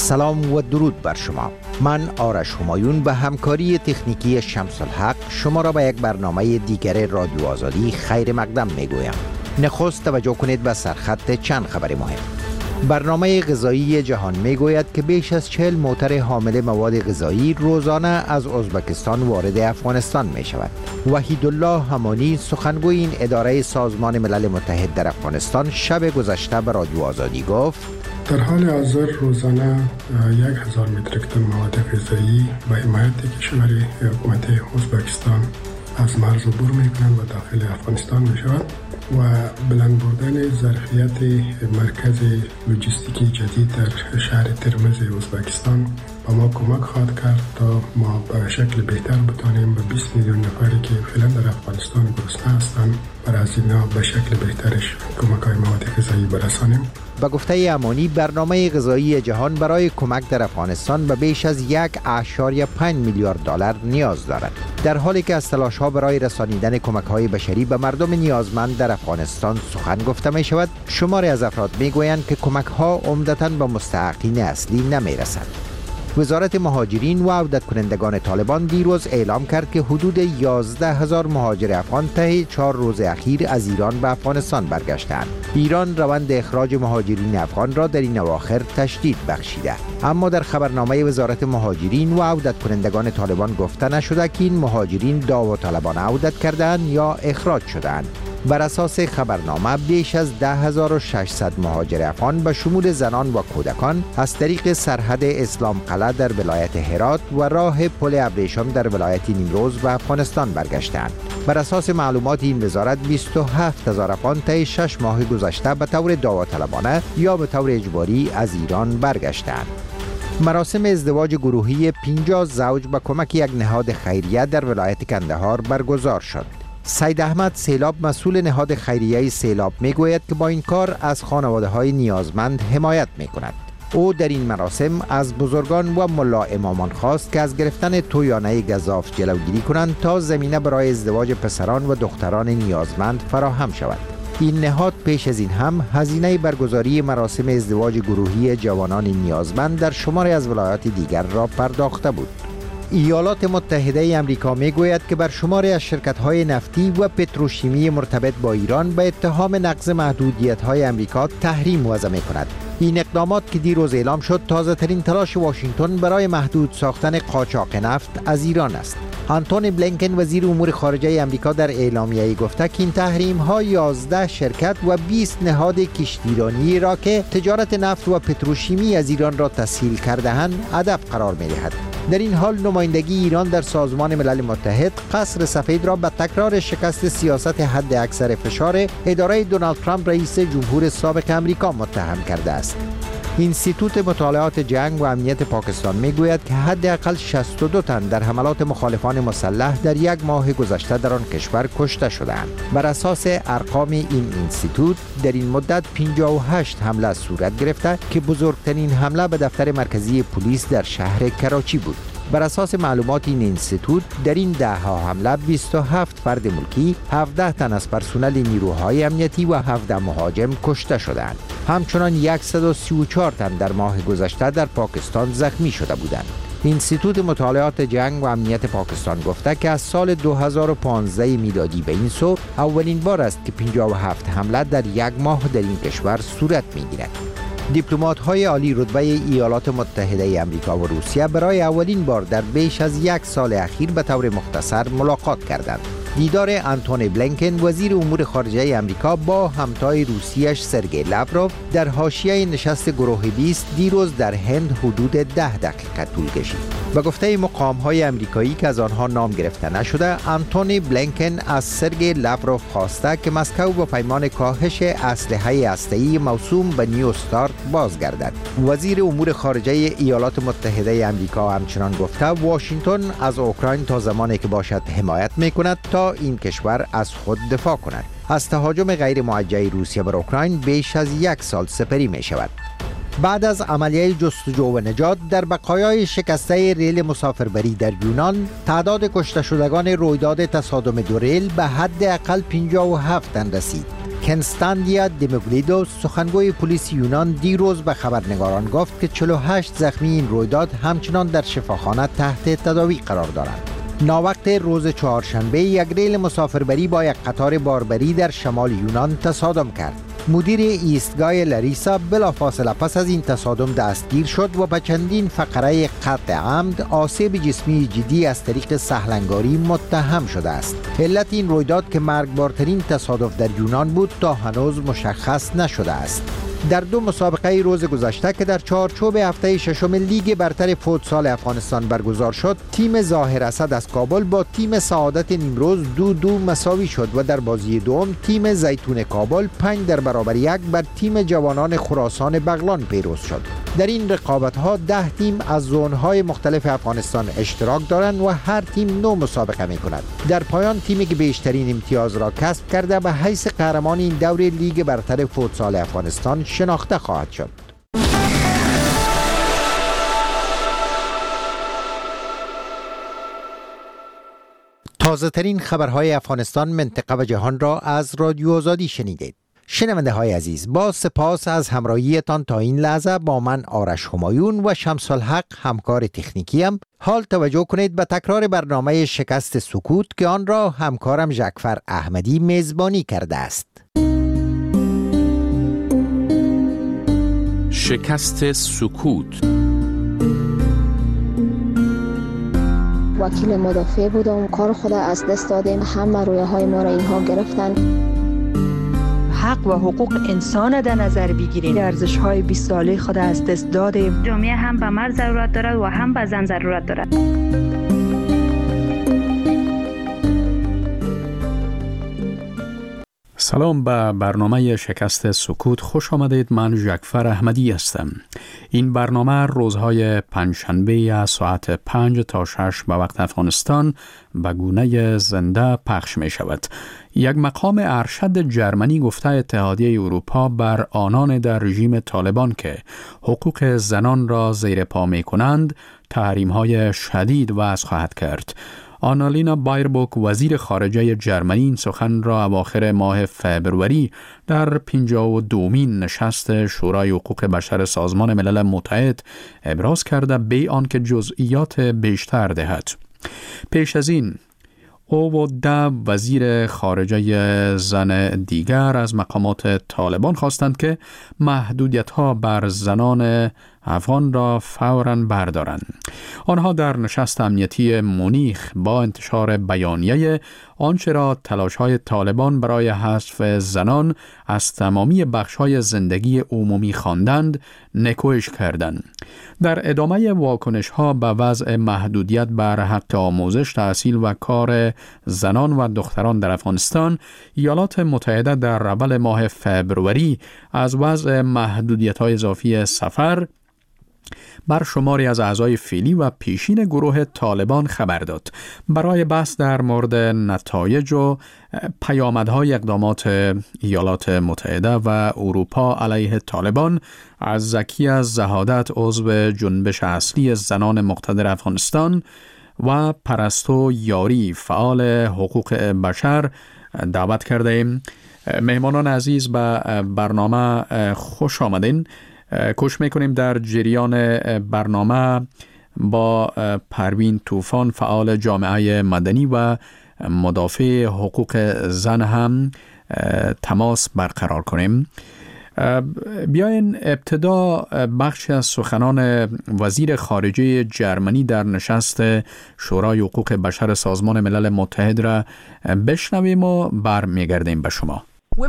سلام و درود بر شما. من آرش همایون به همکاری تکنیکی شمس الحق شما را به یک برنامه دیگر رادیو آزادی خیر مقدم می گویم. نخست توجه کنید به سرخط چند خبر مهم. برنامه غذایی جهان می گوید که بیش از 40 موتر حامل مواد غذایی روزانه از ازبکستان وارد افغانستان می شود. وحیدالله همانی سخنگوی این اداره سازمان ملل متحد در افغانستان شب گذشته به رادیو آزادی گفت در حال حاضر روزانه 1000 متریک تن مواد غذایی به حمایت کشور حکومت ازبکستان از مرز عبور میکنند و داخل افغانستان می شود و بلند بردن ظرفیت مرکز لوجستیکی جدید در شهر ترمز ازبکستان به ما کمک خواهد کرد تا ما به شکل بهتر بتانیم به 20 میلیون نفری که فعلا در افغانستان گرسنه هستند برای از اینا به شکل بهترش کمک های مواد غذایی برسانیم. به گفته امانی برنامه غذایی جهان برای کمک در افغانستان به بیش از 1.5 میلیارد دلار نیاز دارد، در حالی که از تلاش‌ها برای رسانیدن کمک‌های بشری به مردم نیازمند در افغانستان سخن گفته می شود. شماری از افراد می گویند که کمک‌ها عمدتاً به مستحقین اصلی نمی رسند. وزارت مهاجرین و عودت کنندگان طالبان دیروز اعلام کرد که حدود 11,000 مهاجر افغان طی 4 روز اخیر از ایران به افغانستان برگشتند. ایران روند اخراج مهاجرین افغان را در این اواخر تشدید بخشیده، اما در خبرنامه وزارت مهاجرین و عودت کنندگان طالبان گفته نشده که این مهاجرین داوطلبانه عودت کردند یا اخراج شدند. بر اساس خبرنامه بیش از 10,600 مهاجر افغان به شمول زنان و کودکان از طریق سرحد اسلام قلعه در ولایت هرات و راه پل ابریشم در ولایت نیمروز به افغانستان برگشتند. بر اساس معلومات این وزارت 27,000 افغان طی 6 ماه گذشته به طور داوطلبانه یا به طور اجباری از ایران برگشتند. مراسم ازدواج گروهی 50 زوج به کمک یک نهاد خیریه در ولایت کندهار برگزار شد. سید احمد سیلاب مسئول نهاد خیریه سیلاب می گوید که با این کار از خانواده های نیازمند حمایت می کند. او در این مراسم از بزرگان و ملا امامان خواست که از گرفتن تویانه گزاف جلوگیری کنند تا زمینه برای ازدواج پسران و دختران نیازمند فراهم شود. این نهاد پیش از این هم هزینه برگزاری مراسم ازدواج گروهی جوانان نیازمند در شماری از ولایات دیگر را پرداخته بود. ایالات متحده امریکا می گوید که بر شماری از شرکت‌های نفتی و پتروشیمی مرتبط با ایران به اتهام نقض محدودیت‌های امریکا تحریم وضع می کند. این اقدامات که دیروز اعلام شد تازه ترین تلاش واشنگتن برای محدود ساختن قاچاق نفت از ایران است. آنتونی بلینکن وزیر امور خارجه امریکا در اعلامیه‌ای گفته که این تحریم‌ها 11 شرکت و 20 نهاد کشتیرانی را که تجارت نفت و پتروشیمی از ایران را تسهیل کرده‌اند هدف قرار می‌دهد. در این حال نمایندگی ایران در سازمان ملل متحد قصر سفید را به تکرار شکست سیاست حد اکثر فشار اداره دونالد ترامپ رئیس جمهور سابق امریکا متهم کرده است. اینستیتوت مطالعات جنگ و امنیت پاکستان میگوید که حداقل 62 تن در حملات مخالفان مسلح در یک ماه گذشته در آن کشور کشته شدند. بر اساس ارقام این اینستیتوت در این مدت 58 حمله صورت گرفته که بزرگترین حمله به دفتر مرکزی پلیس در شهر کراچی بود. بر اساس معلومات این اینستیتوت در این 10 حمله 27 فرد ملکی، 17 تن از پرسنل نیروهای امنیتی و 17 مهاجم کشته شدند. همچنان 134 تن در ماه گذشته در پاکستان زخمی شده بودند. اینستیتوت مطالعات جنگ و امنیت پاکستان گفته که از سال 2015 میلادی به این سو اولین بار است که 57 حمله در یک ماه در این کشور صورت می‌گیرد. دیپلمات‌های عالی رتبه ایالات متحده امریکا و روسیه برای اولین بار در بیش از 1 سال اخیر به طور مختصر ملاقات کردند. دیدار آنتونی بلینکن وزیر امور خارجه امریکا با همتای روسیش سرگئی لاوروف در حاشیه نشست گروه 20 دیروز در هند حدود 10 دقیقه طول کشید. به گفته مقام‌های امریکایی که از آنها نام گرفته نشده، آنتونی بلینکن از سرگئی لاوروف خواسته که مسکو با پیمان کاهش اسلحه هسته‌ای موسوم به نیو استارت بازگردد. وزیر امور خارجه ایالات متحده امریکا همچنان گفته واشنگتن از اوکراین تا زمانی که باشد حمایت می‌کند تا این کشور از خود دفاع کند. از تهاجم غیر موجه روسیه بر اوکراین بیش از 1 سال سپری می شود. بعد از عملیه جستجو و نجات در بقایای شکسته ریل مسافربری در یونان، تعداد کشته شدگان رویداد تصادم دو ریل به حداقل 57 تن رسید. کنستاندیا دیموگلیدو سخنگوی پلیس یونان دیروز به خبرنگاران گفت که 48 زخمی این رویداد همچنان در شفاخانه تحت تداوی قرار دارند. ناوقت روز چهارشنبه یک ریل مسافربری با یک قطار باربری در شمال یونان تصادم کرد. مدیر ایستگاه لاریسا بلافاصله پس از این تصادم دستگیر شد و به چندین فقره قطع عمد آسیب جسمی جدی از طریق سهلنگاری متهم شده است. علت این رویداد که مرگبارترین تصادف در یونان بود تا هنوز مشخص نشده است. در دو مسابقه روز گذشته که در چارچوب هفته ششم لیگ برتر فوتسال افغانستان برگزار شد، تیم ظاهر اسد از کابل با تیم سعادت نیمروز 2-2 مساوی شد و در بازی دوم تیم زیتون کابل 5-1 بر تیم جوانان خراسان بغلان پیروز شد. در این رقابت‌ها 10 تیم از زون‌های مختلف افغانستان اشتراک دارند و هر تیم 9 مسابقه می‌کند. در پایان تیمی که بیشترین امتیاز را کسب کرده به حیث قهرمان این دور لیگ برتر فوتسال افغانستان شناخته خواهد شد. تازه ترین خبرهای افغانستان، منطقه و جهان را از رادیو آزادی شنیدید. شنونده های عزیز، با سپاس از همراهیتان تا این لحظه با من آرش همایون و شمس الحق همکار تکنیکیم. حال توجه کنید به تکرار برنامه شکست سکوت که آن را همکارم ژکفر احمدی میزبانی کرده است. شکست سکوت. وکیل مدافع بودم، کار خود از دست دادیم، همه رویاهای ما را اینها گرفتن. حق و حقوق انسان در نظر بگیریم، ارزش‌های 20 ساله خود از دست دادیم. جامعه هم به مرد ضرورت دارد و هم به زن ضرورت دارد. سلام به برنامه شکست سکوت، خوش آمدید. من ژکفر احمدی هستم. این برنامه روزهای پنجشنبه از ساعت 5 تا 6 به وقت افغانستان به گونه زنده پخش می شود. یک مقام ارشد جرمنی گفته اتحادیه اروپا بر آنان در رژیم طالبان که حقوق زنان را زیر پا می کنند تحریم‌های شدید وضع خواهد کرد. آنالینا بایربوک وزیر خارجه جرمنی این سخن را اواخر ماه فبروری در 52مین نشست شورای حقوق بشر سازمان ملل متحد ابراز کرده بی آنکه جزئیات بیشتر دهد. پیش از این او و 10 وزیر خارجه زن دیگر از مقامات طالبان خواستند که محدودیت‌ها بر زنان افغان را فوراً بردارند. آنها در نشست امنیتی مونیخ با انتشار بیانیه آنچه را تلاش‌های طالبان برای حذف زنان از تمامی بخش‌های زندگی عمومی خواندند، نکوهش کردند. در ادامه واکنش‌ها به وضع محدودیت بر حق آموزش، تحصیل و کار زنان و دختران در افغانستان، ایالات متحده در اول ماه فبروری از وضع محدودیت‌های اضافی سفر بر شماری از اعضای فعلی و پیشین گروه طالبان خبر داد. برای بحث در مورد نتایج و پیامدهای اقدامات ایالات متحده و اروپا علیه طالبان، از زکی از زهادت عضو جنبش اصلی زنان مقتدر افغانستان و پرستو یاری فعال حقوق بشر دعوت کرده ایم. مهمانان عزیز به برنامه خوش آمدین. کوشش میکنیم در جریان برنامه با پروین طوفان فعال جامعه مدنی و مدافع حقوق زن هم تماس برقرار کنیم. بیاین ابتدا بخشی از سخنان وزیر خارجه جرمنی در نشست شورای حقوق بشر سازمان ملل متحد را بشنویم و برمیگردیم به شما.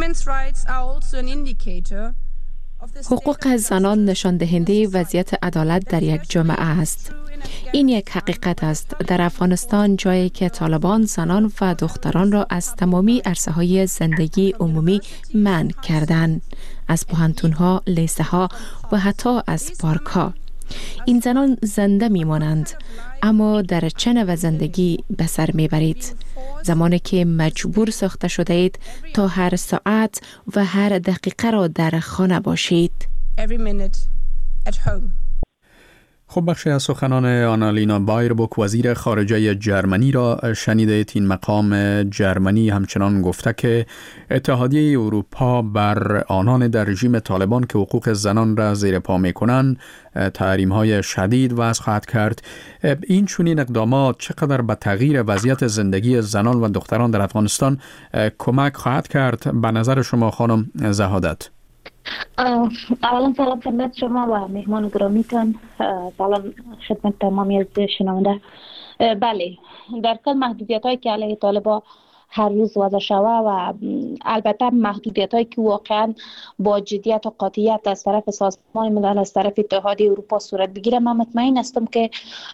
حقوق زنان نشان دهنده وضعیت عدالت در یک جامعه است. این یک حقیقت است. در افغانستان، جایی که طالبان زنان و دختران را از تمامی عرصه‌های زندگی عمومی منع کردند، از پوهنتون‌ها، لیسه‌ها و حتی از پارک‌ها. این زنان زنده میمانند، اما در چه نوع زندگی به سر میبرید؟ زمانی که مجبور ساخته شده اید تا هر ساعت و هر دقیقه را در خانه باشید. خب بخشی از سخنان آنالینا بایربوک وزیر خارجه جرمنی را شنیدید. این مقام جرمنی همچنان گفته که اتحادیه اروپا بر آنان در رژیم طالبان که حقوق زنان را زیر پا می‌کنند تحریم‌های شدید وضع خواهد کرد. این چنین اقدامات چقدر به تغییر وضعیت زندگی زنان و دختران در افغانستان کمک خواهد کرد به نظر شما خانم زهادت؟ اولا سلام خدمت شما و مهمان گرامیتان، سلام خدمت تمامی از شنونده. بله، در کل محدودیت هایی که علیه طالبان هر روز وضع شوه و البته محدودیت هایی که واقعا با جدیت و قاطعیت از طرف سازمان ملل، از طرف اتحادیه اروپا صورت بگیره، من مطمئن هستم که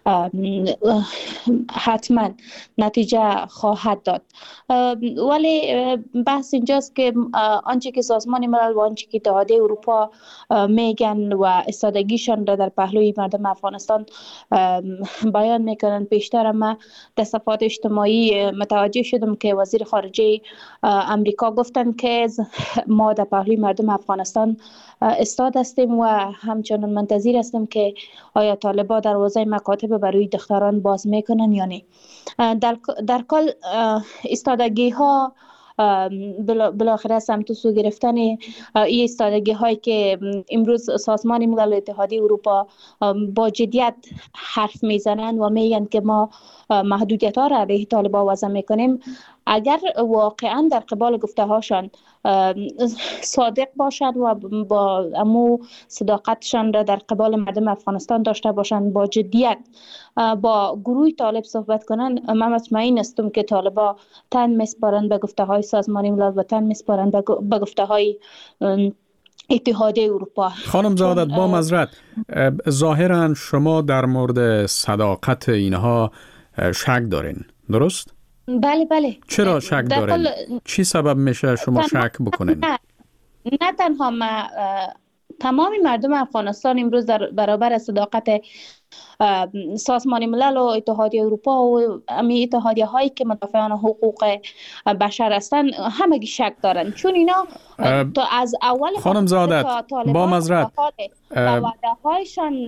حتما نتیجه خواهد داد. ولی بحث اینجاست که آنچه که سازمان ملل و آنچه که اتحادیه اروپا میگن و استادگیشان را در پهلوی مردم افغانستان بیان میکنن، پیشتر ما در صفحات اجتماعی متوجه شدم که وزیر خارجه امریکا گفتن که ما در پهلوی مردم افغانستان استاد هستیم و همچنان منتظر هستیم که آیا طالبان دروازه مکاتب برای دختران باز میکنن یا نه. در کل استادگی ها بالاخره سمت سو گرفتن این استادگی هایی که امروز سازمان ملل و اتحادیه اروپا با جدیت حرف میزنن و میگن که ما محدودیت ها را علیه طالبان وضع میکنیم، اگر واقعا در قبال گفته هاشان صادق باشند و با امو صداقتشان را در قبال مردم افغانستان داشته باشند، با جدیت با گروه طالب صحبت کنند، من مطمئن هستم که طالبان تن میسپارند به گفته های سازمان ملل و تن میسپارند به گفته های اتحادیه اروپا. خانم زهادت، با معذرت، ظاهرا شما در مورد صداقت اینها شک دارین، درست؟ بله. چرا شک دارین؟ چی سبب میشه شما شک بکنین؟ نه تنها ما، تمام مردم افغانستان امروز در برابر صداقت سازمان ملل و اتحادیه اروپا و اتحادیه هایی که مدافعان حقوق بشر هستند همگی شک دارن، چون اینا تا از اول خانم زهادت با معذرت وعده هایشان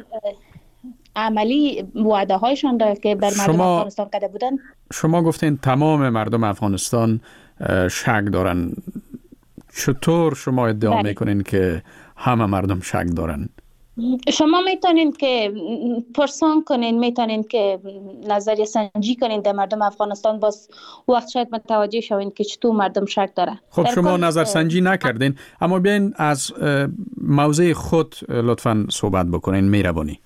عملی وعده هایشان را که بر مردم افغانستان کرده بودن. شما گفتین تمام مردم افغانستان شک دارن، چطور شما ادعا میکنین که همه مردم شک دارن؟ شما میتونین که پرسان کنین، میتونین که نظریه سنجی کنین در مردم افغانستان، باز وقت شاید متوجه شوین که چطور مردم شک داره. خب شما نظر سنجی نکردین، اما بیاین از موضع خود لطفاً صحبت بکنین، مهربانی.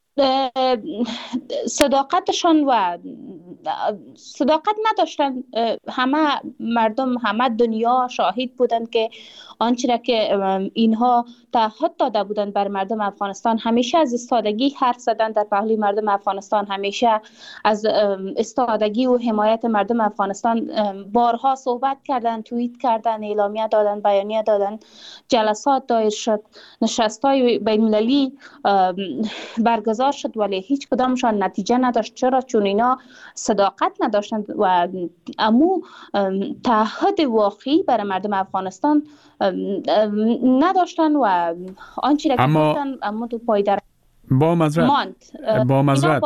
صداقتشان و صداقت نداشتن. همه مردم، همه دنیا شاهد بودند که آنچه را که اینها تعهد داده بودند بر مردم افغانستان، همیشه از استادگی حرف زدن در پهلوی مردم افغانستان، همیشه از استادگی و حمایت مردم افغانستان بارها صحبت کردن، توییت کردن، اعلامیه دادن، بیانیه دادن، جلسات دایر شد، نشست‌های بین‌المللی برگزار شد، ولی هیچ کدامشان نتیجه نداشت. چرا؟ چون اینا صداقت نداشتند و امو تعهد واقعی برای مردم افغانستان نداشتن و آنچه را که گفتن امو تو پایدار با معذرت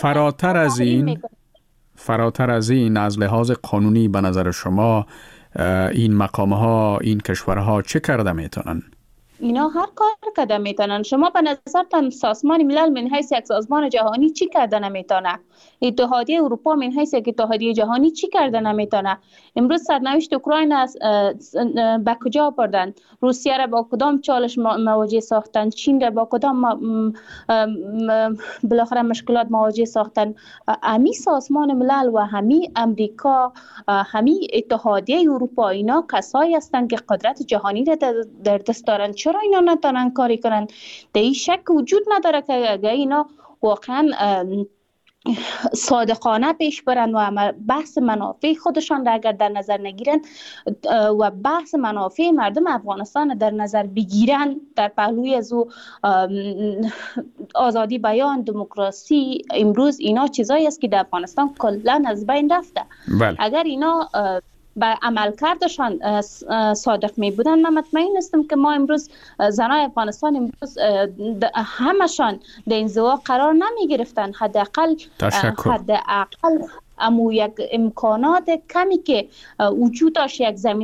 فراتر از این از لحاظ قانونی به نظر شما این مقام‌ها، این کشورها چه کرده میتونن؟ اینا هر کار کرده میتونن. شما به نظرتان سازمان ملل من حیث یک سازمان جهانی چی کرده نمیتونه؟ اتحادیه اروپا من حیث یک اتحادیه جهانی چی کرده نمیتونه؟ امروز سرنوشت اوکراین به کجا بردن؟ روسیه را با کدام چالش مواجه ساختن؟ چین را با کدام بالاخره مشکلات مواجه ساختن؟ همی سازمان ملل و همی امریکا، همی اتحادیه اروپا، اینا کسایی هستند که قدرت جهانی را در دست دارن. چرا اینا نتونن کاری کنن؟ در این شک وجود نداره که اگر اینا واقعا صادقانه پیش برن و بحث منافع خودشان را اگر در نظر نگیرن و بحث منافع مردم افغانستان در نظر بگیرن در پهلوی از آزادی بیان، دموکراسی، امروز اینا چیزایی است که در افغانستان کلا از بین رفته. بله. اگر اینا به عملکردشان صادق می بودند، من مطمئن هستم که ما امروز زنای افغانستان امروز همشان در انزوا قرار نمی گرفتن. حداقل امو یک امکانات کمی که وجود داشت، یک زمین